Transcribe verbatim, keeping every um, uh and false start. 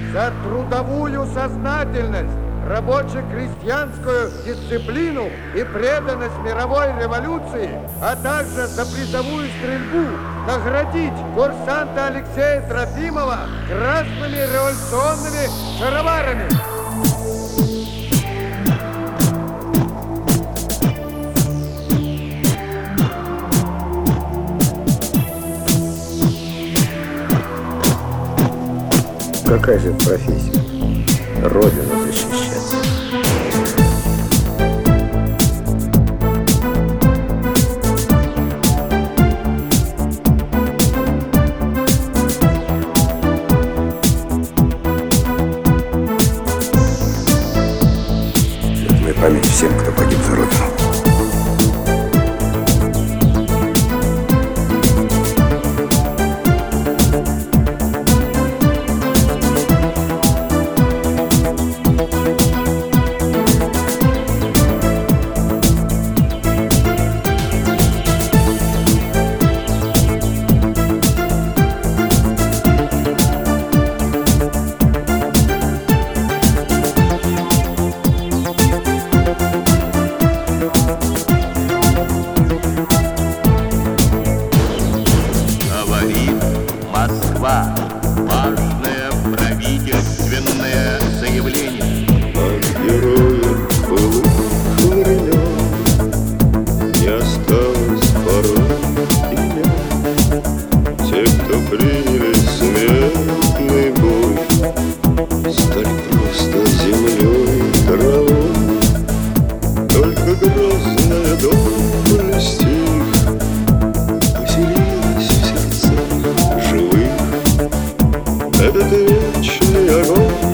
за трудовую сознательность, рабоче-крестьянскую дисциплину и преданность мировой революции, а также за призовую стрельбу наградить курсанта Алексея Трофимова красными революционными шароварами. Какая же это профессия? Родину защищать. Светлая память всем, кто погиб за Родину. Москва. Важное правительственное заявление. От героев былых времен не осталось порой имен. Те, кто приняли смертный бой, стали просто землей и травой. Только грозная доблесть их поселилась в сердцах живых. Этот вечный огонь